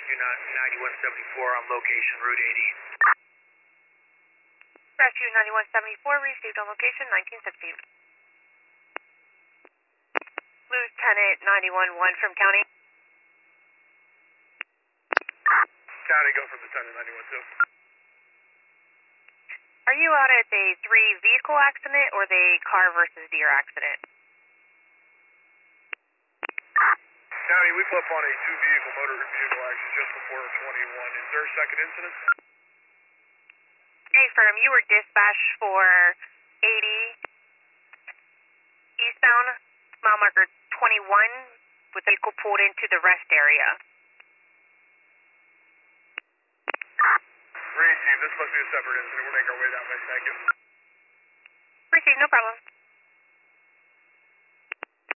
Rescue 9174 on location, Route 80. Rescue 9174 received on location 1915. Lieutenant 911 from County. County, go from Lieutenant 912. Are you out at the 3-vehicle accident or the car versus deer accident? County, we put up on a 2-vehicle motor vehicle accident just before 21. Is there a second incident? Hey, firm, you were dispatched for 80 eastbound, mile marker 21, with the vehicle pulled into the rest area. Receive, this must be a separate incident. We'll make our way that way. Thank you. Receive, no problem.